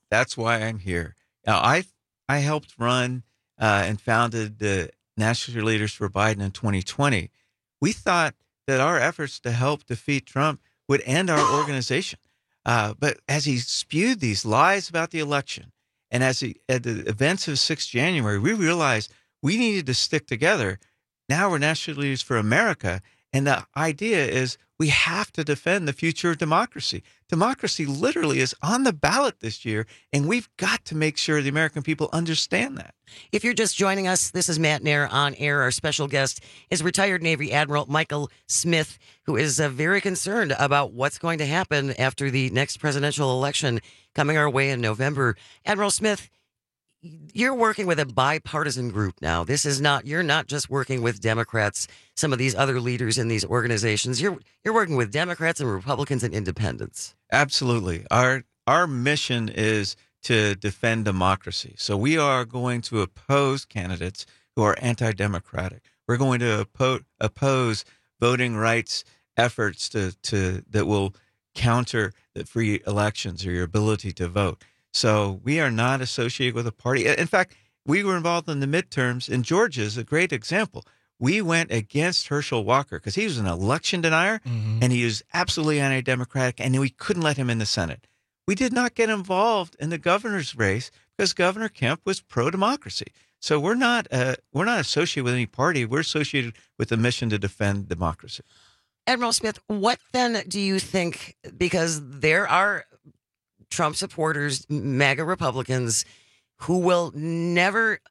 That's why I'm here. Now, I I helped run uh, and founded the National Leaders for Biden in twenty twenty. We thought that our efforts to help defeat Trump would end our organization. Uh, but as he spewed these lies about the election, and as he, at the events of the sixth of January, we realized we needed to stick together. Now we're National Leaders for America. And the idea is we have to defend the future of democracy. Democracy literally is on the ballot this year, and we've got to make sure the American people understand that. If you're just joining us, this is Matt Nair on air. Our special guest is retired Navy Admiral Michael Smith, who is uh, very concerned about what's going to happen after the next presidential election coming our way in November. Admiral Smith, you're working with a bipartisan group now. This is not, you're not just working with Democrats, some of these other leaders in these organizations. You're you're working with Democrats and Republicans and independents. Absolutely. Our our mission is to defend democracy. So we are going to oppose candidates who are anti-democratic. We're going to oppo- oppose voting rights efforts to, to that will counter the free elections or your ability to vote. So we are not associated with a party. In fact, we were involved in the midterms, and Georgia is a great example. We went against Herschel Walker because he was an election denier, mm-hmm. and he was absolutely anti-democratic, and we couldn't let him in the Senate. We did not get involved in the governor's race because Governor Kemp was pro-democracy. So we're not uh, we're not associated with any party. We're associated with the mission to defend democracy. Admiral Smith, what then do you think, because there are Trump supporters, MAGA Republicans, who will never,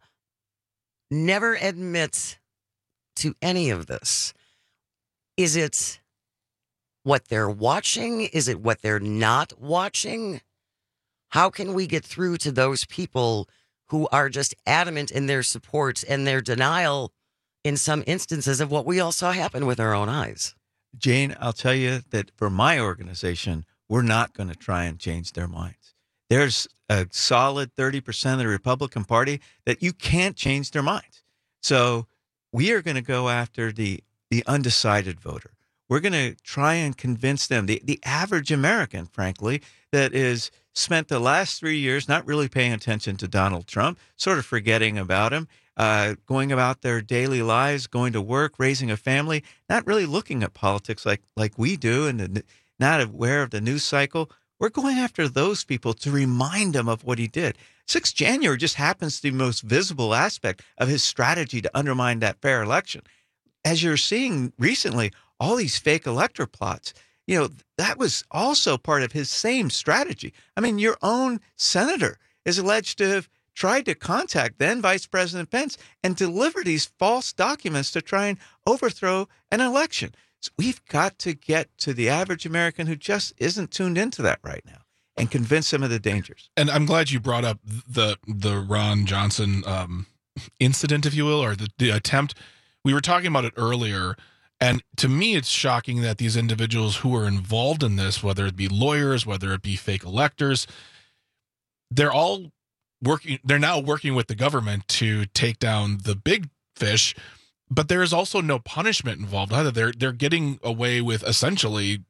never admit to any of this. Is it what they're watching? Is it what they're not watching? How can we get through to those people who are just adamant in their support and their denial in some instances of what we all saw happen with our own eyes? Jane, I'll tell you that for my organization, we're not going to try and change their minds. There's a solid thirty percent of the Republican Party that you can't change their minds. So we are going to go after the, the undecided voter. We're going to try and convince them, the, the average American, frankly, that is spent the last three years not really paying attention to Donald Trump, sort of forgetting about him, uh, going about their daily lives, going to work, raising a family, not really looking at politics like, like we do, and the, not aware of the news cycle. We're going after those people to remind them of what he did. sixth of January just happens to be the most visible aspect of his strategy to undermine that fair election. As you're seeing recently, all these fake elector plots, you know, that was also part of his same strategy. I mean, your own senator is alleged to have tried to contact then Vice President Pence and deliver these false documents to try and overthrow an election. So we've got to get to the average American who just isn't tuned into that right now and convince them of the dangers. And I'm glad you brought up the the Ron Johnson um, incident, if you will, or the, the attempt. We were talking about it earlier. And to me, it's shocking that these individuals who are involved in this, whether it be lawyers, whether it be fake electors, they're all working. They're now working with the government to take down the big fish. But there is also no punishment involved either. They're they're getting away with essentially,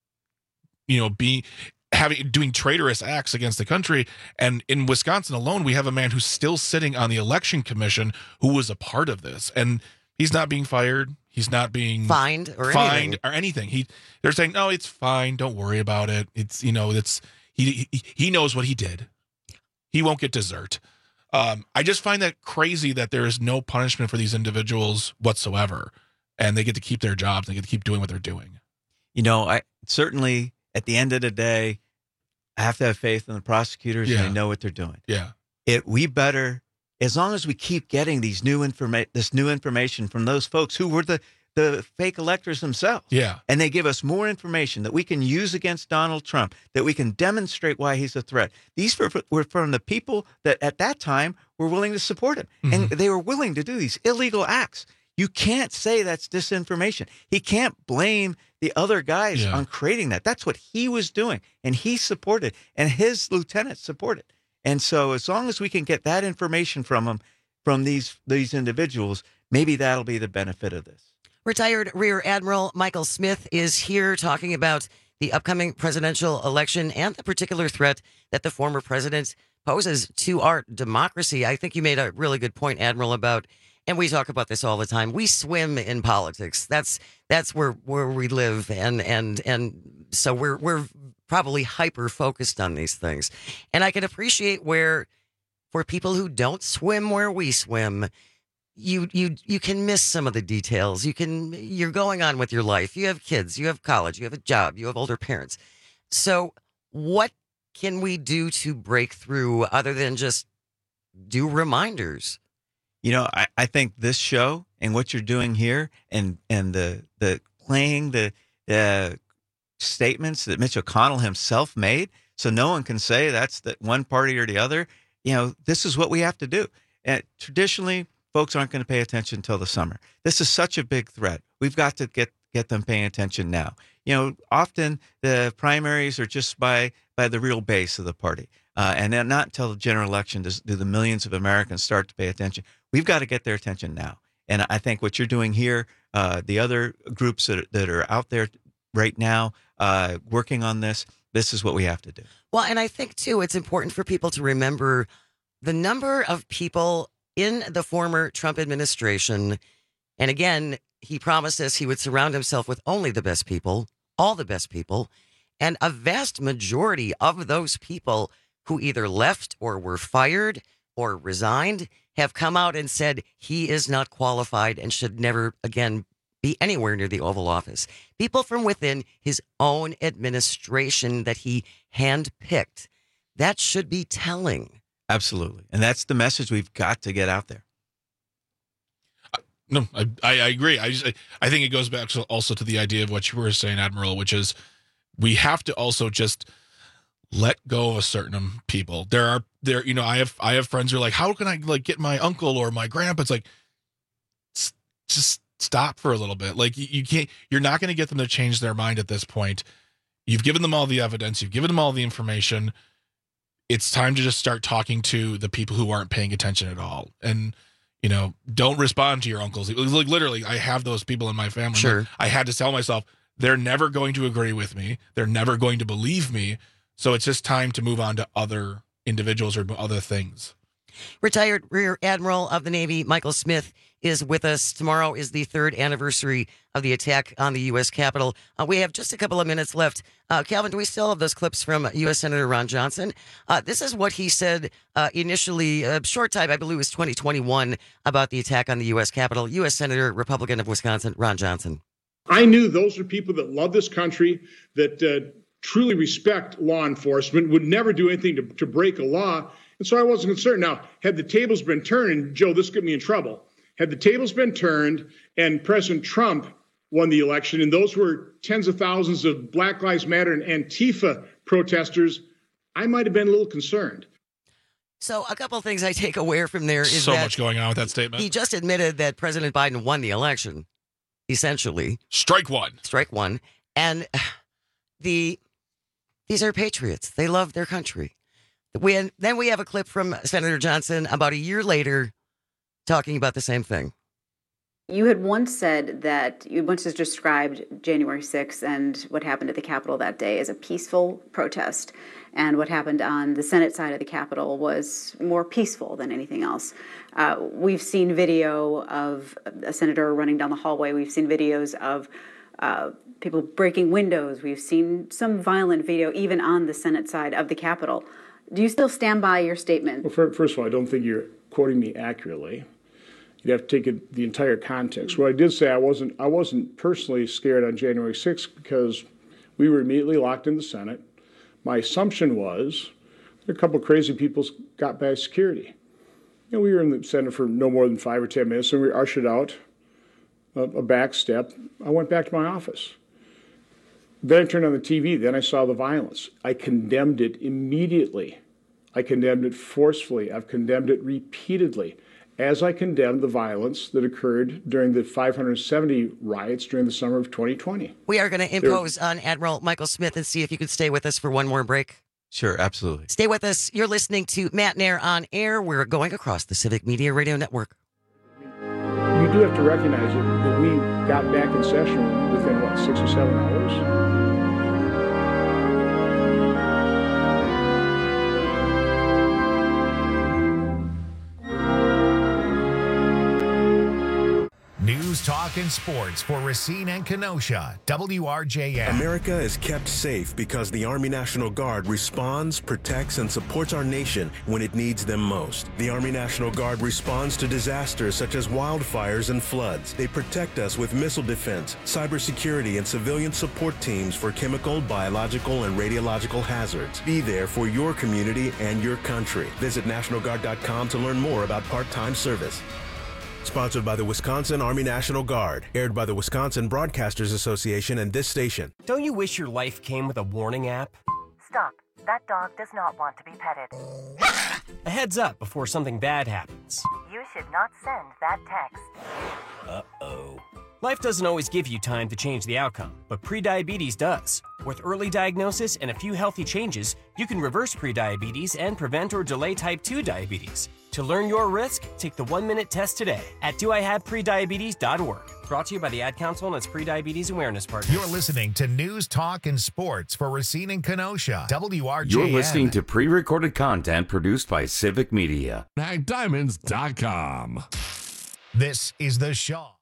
you know, be having doing traitorous acts against the country. And in Wisconsin alone, we have a man who's still sitting on the election commission who was a part of this, and he's not being fired. He's not being fined or fined anything. or anything. He they're saying, no, it's fine. Don't worry about it. It's you know, it's he he, he knows what he did. He won't get dessert. Um, I just find that crazy that there is no punishment for these individuals whatsoever, and they get to keep their jobs. They get to keep doing what they're doing. You know, I certainly at the end of the day, I have to have faith in the prosecutors Yeah. and they know what they're doing. Yeah. It we better, as long as we keep getting these new informa- this new information from those folks who were the the fake electors themselves. Yeah. And they give us more information that we can use against Donald Trump, that we can demonstrate why he's a threat. These were, were from the people that at that time were willing to support him. Mm-hmm. And they were willing to do these illegal acts. You can't say that's disinformation. He can't blame the other guys Yeah. on creating that. That's what he was doing. And he supported, and his lieutenants supported. And so as long as we can get that information from them, from these these individuals, maybe that'll be the benefit of this. Retired Rear Admiral Michael Smith is here talking about the upcoming presidential election and the particular threat that the former president poses to our democracy. I think you made a really good point, Admiral, about, and we talk about this all the time, we swim in politics. That's that's where where we live, and and and so we're we're probably hyper focused on these things. And I can appreciate where, for people who don't swim where we swim, you you you can miss some of the details. You can you're going on with your life. You have kids, you have college, you have a job, you have older parents. So what can we do to break through other than just do reminders? You know, I, I think this show and what you're doing here, and and the the playing the uh, statements that Mitch McConnell himself made, so no one can say that's the one party or the other. You know, this is what we have to do. And traditionally, folks aren't going to pay attention until the summer. This is such a big threat. We've got to get get them paying attention now. You know, often the primaries are just by by the real base of the party. Uh, and then not until the general election does, do the millions of Americans start to pay attention. We've got to get their attention now. And I think what you're doing here, uh, the other groups that, that are out there right now uh, working on this, this is what we have to do. Well, and I think, too, it's important for people to remember the number of people in the former Trump administration. And again, he promised us he would surround himself with only the best people, all the best people. And a vast majority of those people who either left or were fired or resigned have come out and said he is not qualified and should never again be anywhere near the Oval Office. People from within his own administration that he handpicked. That should be telling. Absolutely. And that's the message we've got to get out there. No, I, I agree. I just, I think it goes back to also to the idea of what you were saying, Admiral, which is we have to also just let go of certain people. There are there, you know, I have I have friends who are like, how can I like get my uncle or my grandpa? It's like, just stop for a little bit. Like you, you can't, you're not going to get them to change their mind at this point. You've given them all the evidence. You've given them all the information. It's time to just start talking to the people who aren't paying attention at all. And, you know, don't respond to your uncles. Like literally, I have those people in my family. Sure. Like, I had to tell myself, they're never going to agree with me. They're never going to believe me. So it's just time to move on to other individuals or other things. Retired Rear Admiral of the Navy Michael Smith is with us. Tomorrow is the third anniversary of the attack on the U S Capitol. Uh, we have just a couple of minutes left. Uh, Calvin, do we still have those clips from U S Senator Ron Johnson? Uh, this is what he said uh, initially, a short time, I believe it was twenty twenty-one, about the attack on the U S Capitol. U S Senator, Republican of Wisconsin, Ron Johnson. I knew those are people that love this country, that uh, truly respect law enforcement, would never do anything to, to break a law. And so I wasn't concerned. Now, had the tables been turned, and Joe, this got me in trouble. Had the tables been turned and President Trump won the election, and those were tens of thousands of Black Lives Matter and Antifa protesters, I might have been a little concerned. So a couple of things I take away from there is so that much going on with that statement. He just admitted that President Biden won the election, essentially. Strike one. Strike one. And the these are patriots. They love their country. We, then we have a clip from Senator Johnson about a year later talking about the same thing. You had once said that you once described January sixth and what happened at the Capitol that day as a peaceful protest. And what happened on the Senate side of the Capitol was more peaceful than anything else. Uh, we've seen video of a senator running down the hallway. We've seen videos of uh, people breaking windows. We've seen some violent video even on the Senate side of the Capitol. Do you still stand by your statement? Well, first of all, I don't think you're quoting me accurately. You'd have to take it, the entire context. What I did say, I wasn't, I wasn't personally scared on January sixth because we were immediately locked in the Senate. My assumption was a couple of crazy people got by security. You know, we were in the Senate for no more than five or ten minutes, and we were ushered out a, a back step. I went back to my office. Then I turned on the T V. Then I saw the violence. I condemned it immediately. I condemned it forcefully. I've condemned it repeatedly, as I condemned the violence that occurred during the five hundred seventy riots during the summer of twenty twenty. We are going to impose there... on Admiral Michael Smith and see if you could stay with us for one more break. Sure, absolutely. Stay with us. You're listening to Matt Nair on Air. We're going across the Civic Media Radio Network. You do have to recognize it, that we got back in session within, what, six or seven hours? Talking Sports for Racine and Kenosha, W R J M. America is kept safe because the Army National Guard responds, protects, and supports our nation when it needs them most. The Army National Guard responds to disasters such as wildfires and floods. They protect us with missile defense, cybersecurity, and civilian support teams for chemical, biological, and radiological hazards. Be there for your community and your country. Visit National Guard dot com to learn more about part-time service. Sponsored by the Wisconsin Army National Guard. Aired by the Wisconsin Broadcasters Association and this station. Don't you wish your life came with a warning app? Stop. That dog does not want to be petted. A heads up before something bad happens. You should not send that text. Uh-oh. Life doesn't always give you time to change the outcome, but prediabetes does. With early diagnosis and a few healthy changes, you can reverse prediabetes and prevent or delay type two diabetes. To learn your risk, take the one-minute test today at do I have prediabetes dot org. Brought to you by the Ad Council and its Prediabetes Awareness Partners. You're listening to News, Talk, and Sports for Racine and Kenosha, W R J M. You're listening to pre-recorded content produced by Civic Media. Mag Diamonds dot com. This is The Shaw.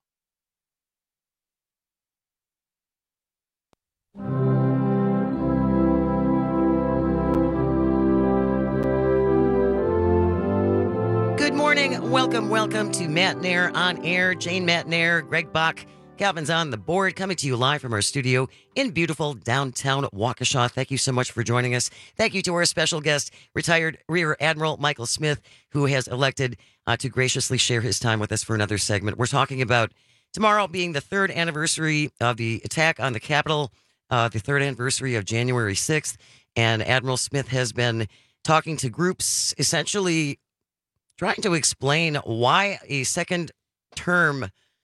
Good morning. Welcome, welcome to Matt Nair on air. Jane Matt Nair, Greg Bach, Calvin's on the board, coming to you live from our studio in beautiful downtown Waukesha. Thank you so much for joining us. Thank you to our special guest, retired Rear Admiral Michael Smith, who has elected uh, to graciously share his time with us for another segment. We're talking about tomorrow being the third anniversary of the attack on the Capitol, uh, the third anniversary of January sixth, and Admiral Smith has been talking to groups essentially trying to explain why a second term,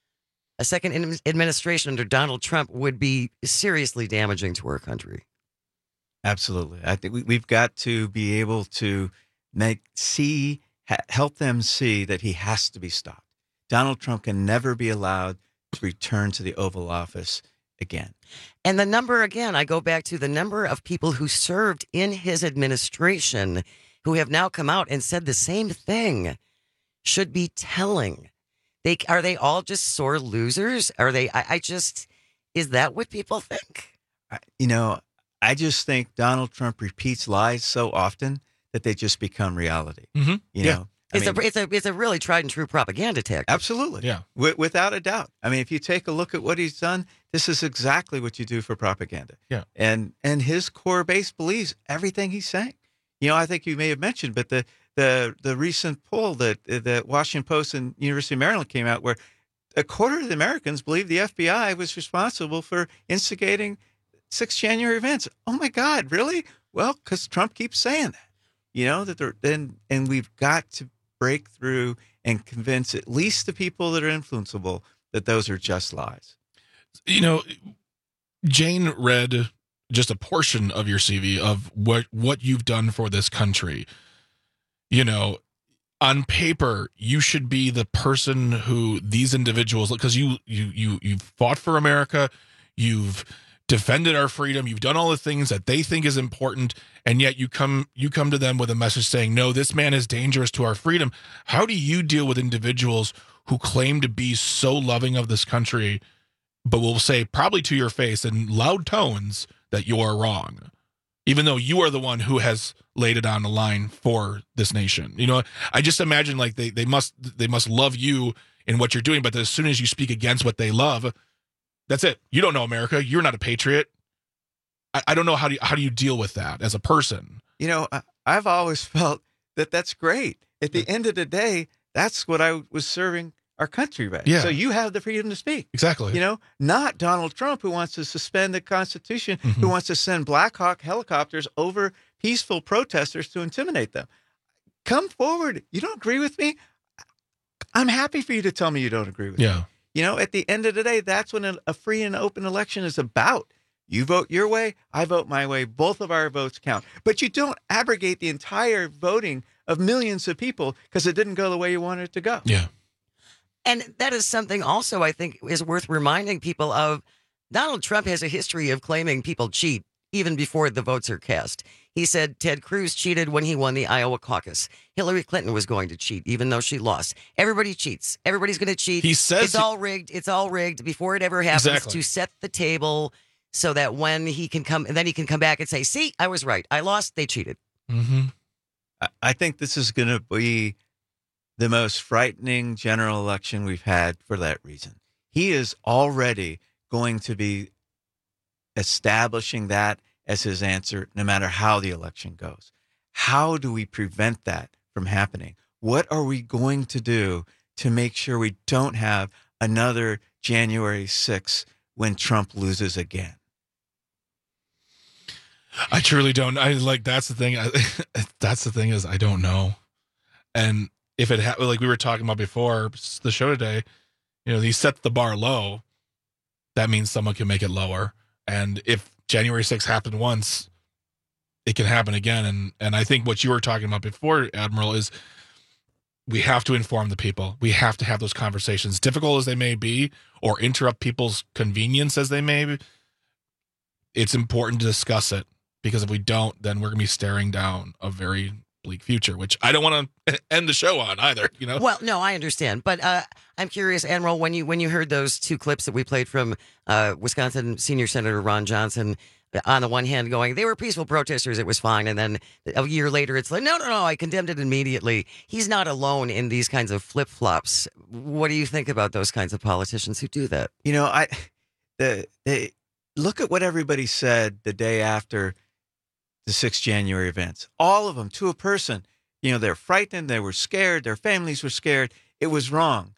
a second administration under Donald Trump would be seriously damaging to our country. Absolutely. I think we, we've got to be able to make see ha, help them see that he has to be stopped. Donald Trump can never be allowed to return to the Oval Office again. And the number, again, I go back to the number of people who served in his administration who have now come out and said the same thing should be telling. They are they all just sore losers? Are they? I, I just is that what people think? I, you know, I just think Donald Trump repeats lies so often that they just become reality. Mm-hmm. You yeah. know, it's I mean, a it's a it's a really tried and true propaganda tactic. Absolutely, yeah, w- without a doubt. I mean, if you take a look at what he's done, this is exactly what you do for propaganda. Yeah, and and his core base believes everything he's saying. You know, I think you may have mentioned, but the the the recent poll that the Washington Post and University of Maryland came out, where a quarter of the Americans believe the F B I was responsible for instigating sixth of January events. Oh my God, really? Well, because Trump keeps saying that. You know that they're then, and we've got to break through and convince at least the people that are influenceable that those are just lies. You know, Jane read just a portion of your C V of what, what you've done for this country. You know, on paper, you should be the person who these individuals, because you, you, you, you've fought for America, you've defended our freedom, you've done all the things that they think is important, and yet you come, you come to them with a message saying, no, this man is dangerous to our freedom. How do you deal with individuals who claim to be so loving of this country, but will say probably to your face in loud tones that you are wrong, even though you are the one who has laid it on the line for this nation? You know, I just imagine like they, they must they must love you in what you're doing, but as soon as you speak against what they love, that's it. You don't know America. You're not a patriot. I, I don't know how do you, how do you deal with that as a person? You know, I, I've always felt that that's great. At the end of the day, that's what I was serving our country with. Yeah. So you have the freedom to speak. Exactly. You know, not Donald Trump, who wants to suspend the Constitution, Mm-hmm. who wants to send Black Hawk helicopters over peaceful protesters to intimidate them. Come forward. You don't agree with me? I'm happy for you to tell me you don't agree with Yeah. me. You know, at the end of the day, that's what a, a free and open election is about. You vote your way, I vote my way. Both of our votes count. But you don't abrogate the entire voting of millions of people because it didn't go the way you wanted it to go. Yeah. And that is something also I think is worth reminding people of. Donald Trump has a history of claiming people cheat even before the votes are cast. He said Ted Cruz cheated when he won the Iowa caucus. Hillary Clinton was going to cheat, even though she lost. Everybody cheats. Everybody's going to cheat. He says it's he- all rigged. It's all rigged before it ever happens Exactly. to set the table so that when he can come, and then he can come back and say, see, I was right. I lost. They cheated. Mm-hmm. I- I think this is going to be the most frightening general election we've had for that reason. He is already going to be establishing that as his answer, no matter how the election goes. How do we prevent that from happening? What are we going to do to make sure we don't have another January sixth when Trump loses again? I truly don't. I like that's the thing. I, that's the thing is I don't know. And if it ha- like we were talking about before the show today, you know, he set the bar low. That means someone can make it lower. And if January sixth happened once, it can happen again. And and I think what you were talking about before, Admiral, is we have to inform the people. We have to have those conversations, difficult as they may be, or interrupt people's convenience as they may be. It's important to discuss it, because if we don't, then we're going to be staring down a very bleak future, which I don't want to end the show on either. You know. Well, no, I understand, but uh, I'm curious, Admiral, when you when you heard those two clips that we played from uh, Wisconsin Senior Senator Ron Johnson, on the one hand going, they were peaceful protesters, it was fine, and then a year later it's like, no, no, no, I condemned it immediately. He's not alone in these kinds of flip-flops. What do you think about those kinds of politicians who do that? You know, I the, the look at what everybody said the day after the sixth January events. All of them, to a person. You know, they're frightened, they were scared, their families were scared. It was wrong.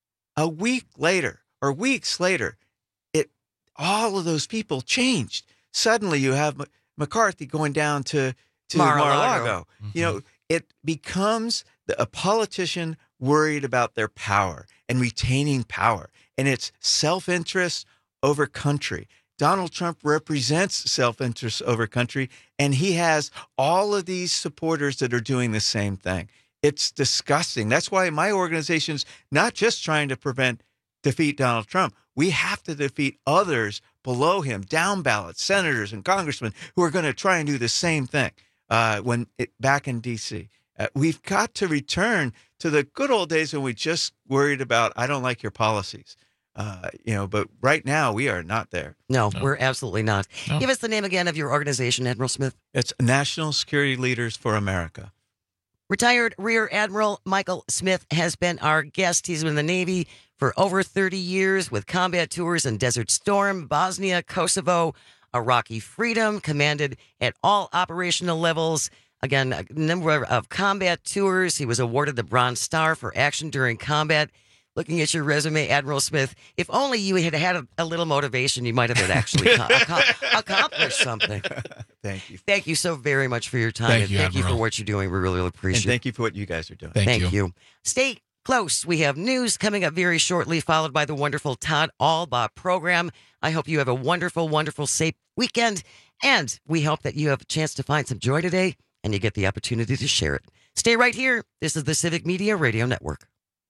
A week later, or weeks later, it all of those people changed. Suddenly you have M- McCarthy going down to, to Mar-a-Lago. Mar-a-Lago. Mm-hmm. You know, it becomes the, a politician worried about their power and retaining power. And it's self-interest over country. Donald Trump represents self-interest over country, and he has all of these supporters that are doing the same thing. It's disgusting. That's why my organization's not just trying to prevent, defeat Donald Trump. We have to defeat others below him, down ballots, senators and congressmen who are going to try and do the same thing uh, when it, back in D C. Uh, we've got to return to the good old days when we just worried about, I don't like your policies. Uh, you know, but right now we are not there. No, no. We're absolutely not. No. Give us the name again of your organization, Admiral Smith. It's National Security Leaders for America. Retired Rear Admiral Michael Smith has been our guest. He's been in the Navy for over thirty years with combat tours in Desert Storm, Bosnia, Kosovo, Iraqi Freedom, commanded at all operational levels. Again, a number of combat tours. He was awarded the Bronze Star for action during combat. Looking at your resume, Admiral Smith, if only you had had a, a little motivation, you might have actually co- ac- accomplished something. Thank you. Thank you so very much for your time. Thank and you, thank you Admiral. for what you're doing. We really appreciate And thank you for what you guys are doing. Thank, thank you. you. Stay close. We have news coming up very shortly, followed by the wonderful Todd Albaugh program. I hope you have a wonderful, wonderful, safe weekend. And we hope that you have a chance to find some joy today and you get the opportunity to share it. Stay right here. This is the Civic Media Radio Network.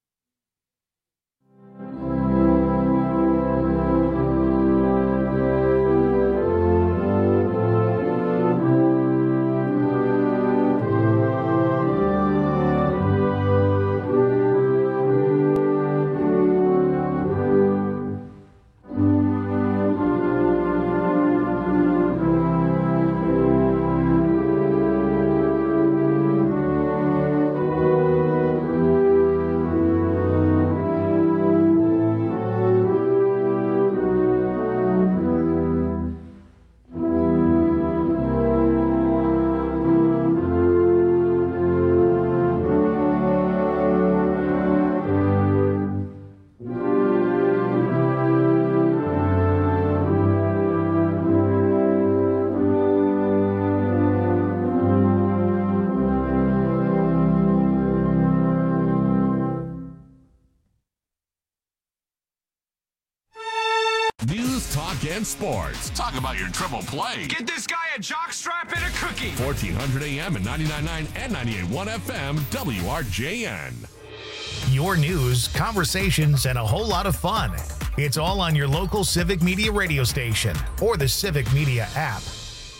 News, talk, and sports. Talk about your triple play. Get this guy a jockstrap and a cookie. fourteen hundred A M and ninety-nine point nine and ninety-eight point one F M, W R J N. Your news, conversations, and a whole lot of fun. It's all on your local Civic Media radio station or the Civic Media app.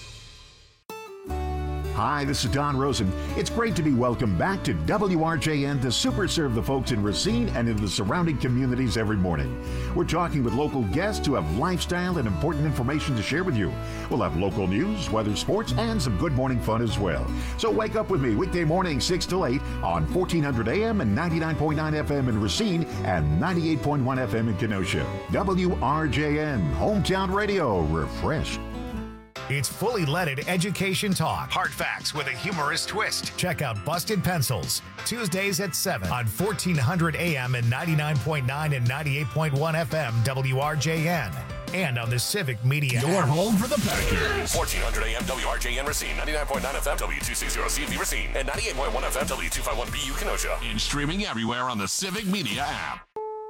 Hi, this is Don Rosen. It's great to be welcomed back to W R J N to super serve the folks in Racine and in the surrounding communities every morning. We're talking with local guests who have lifestyle and important information to share with you. We'll have local news, weather, sports, and some good morning fun as well. So wake up with me weekday morning six till eight on fourteen hundred A M and ninety-nine point nine F M in Racine and ninety-eight point one F M in Kenosha. W R J N, Hometown Radio, refreshed. It's fully leaded education talk. Hard facts with a humorous twist. Check out Busted Pencils, Tuesdays at seven on fourteen hundred A M and ninety-nine point nine and ninety-eight point one F M W R J N. And on the Civic Media Your app. home for the Packers. fourteen hundred A M W R J N Racine, ninety-nine point nine F M W two sixty C V Racine, and ninety-eight point one F M W two fifty-one B U Kenosha. And streaming everywhere on the Civic Media app.